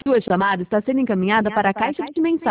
Sua chamada está sendo encaminhada para a caixa de mensagens.